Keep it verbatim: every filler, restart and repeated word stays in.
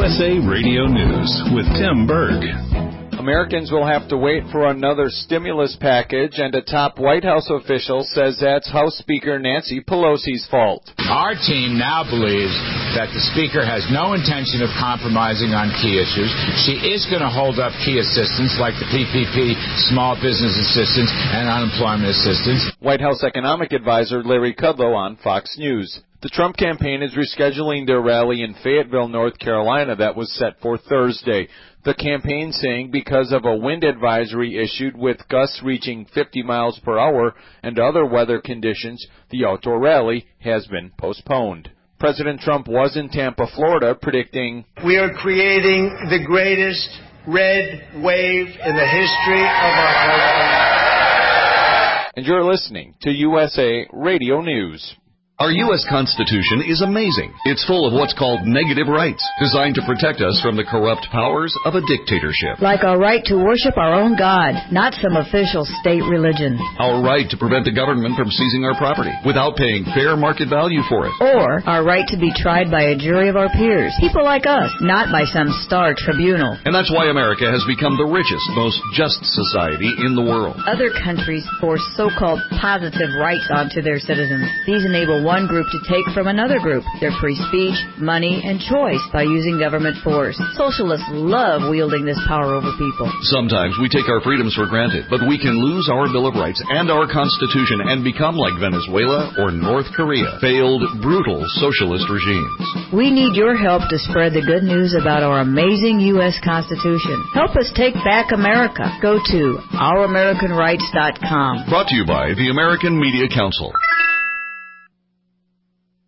S A Radio News with Tim Berg. Americans will have to wait for another stimulus package, and a top White House official says that's House Speaker Nancy Pelosi's fault. Our team now believes that the Speaker has no intention of compromising on key issues. She is going to hold up key assistance like the P P P, small business assistance, and unemployment assistance. White House economic advisor Larry Kudlow on Fox News. The Trump campaign is rescheduling their rally in Fayetteville, North Carolina that was set for Thursday. The campaign saying because of a wind advisory issued with gusts reaching fifty miles per hour and other weather conditions, the outdoor rally has been postponed. President Trump was in Tampa, Florida, predicting, "We are creating the greatest red wave in the history of our country." And you're listening to U S A Radio News. Our U S Constitution is amazing. It's full of what's called negative rights, designed to protect us from the corrupt powers of a dictatorship. Like our right to worship our own God, not some official state religion. Our right to prevent the government from seizing our property without paying fair market value for it. Or our right to be tried by a jury of our peers, people like us, not by some star tribunal. And that's why America has become the richest, most just society in the world. Other countries force so-called positive rights onto their citizens. These enable one group to take from another group their free speech, money, and choice by using government force. Socialists love wielding this power over people. Sometimes we take our freedoms for granted, but we can lose our Bill of Rights and our Constitution and become like Venezuela or North Korea, failed, brutal socialist regimes. We need your help to spread the good news about our amazing U S Constitution. Help us take back America. Go to our american rights dot com. Brought to you by the American Media Council.